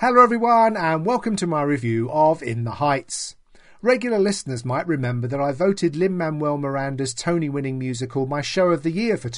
Hello everyone and welcome to my review of In the Heights. Regular listeners might remember that I voted Lin-Manuel Miranda's Tony-winning musical my show of the year for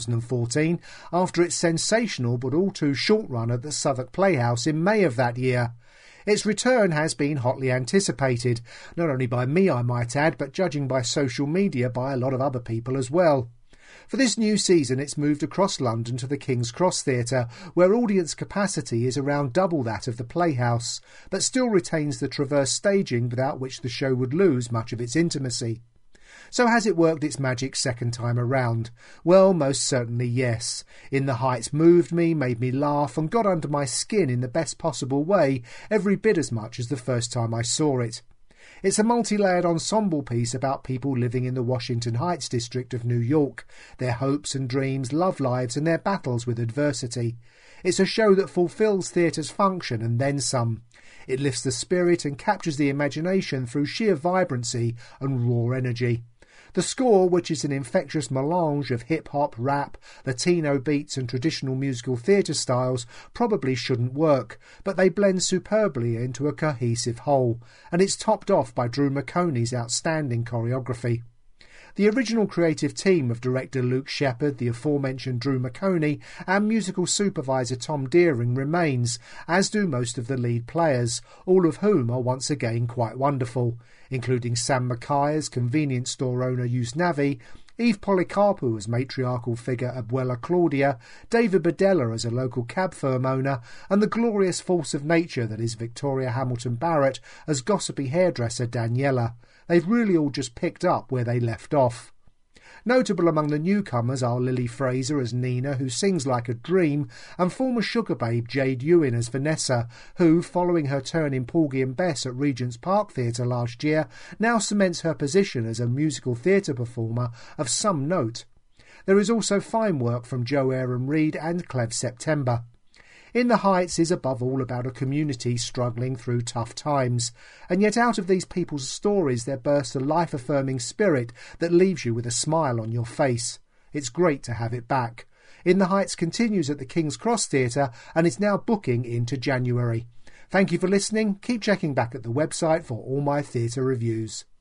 2014 after its sensational but all too short run at the Southwark Playhouse in May of that year. Its return has been hotly anticipated, not only by me I might add, but judging by social media by a lot of other people as well. For this new season it's moved across London to the King's Cross Theatre, where audience capacity is around double that of the Playhouse, but still retains the traverse staging without which the show would lose much of its intimacy. So has it worked its magic second time around? Well, most certainly yes. In the Heights moved me, made me laugh and got under my skin in the best possible way, every bit as much as the first time I saw it. It's a multi-layered ensemble piece about people living in the Washington Heights district of New York, their hopes and dreams, love lives and their battles with adversity. It's a show that fulfills theatre's function and then some. It lifts the spirit and captures the imagination through sheer vibrancy and raw energy. The score, which is an infectious melange of hip-hop, rap, Latino beats and traditional musical theatre styles, probably shouldn't work, but they blend superbly into a cohesive whole, and it's topped off by Drew Maconey's outstanding choreography. The original creative team of director Luke Sheppard, the aforementioned Drew Maconey, and musical supervisor Tom Deering remains, as do most of the lead players, all of whom are once again quite wonderful, including Sam Mackay as convenience store owner Yusnavi, Eve Polycarpou as matriarchal figure Abuela Claudia, David Badella as a local cab firm owner, and the glorious force of nature that is Victoria Hamilton Barrett as gossipy hairdresser Daniela. They've really all just picked up where they left off. Notable among the newcomers are Lily Fraser as Nina, who sings like a dream, and former sugar babe Jade Ewan as Vanessa, who, following her turn in Porgy and Bess at Regent's Park Theatre last year, now cements her position as a musical theatre performer of some note. There is also fine work from Jo Aaron Reid and Cleve September. In the Heights is above all about a community struggling through tough times, and yet out of these people's stories there bursts a life-affirming spirit that leaves you with a smile on your face. It's great to have it back. In the Heights continues at the King's Cross Theatre and is now booking into January. Thank you for listening. Keep checking back at the website for all my theatre reviews.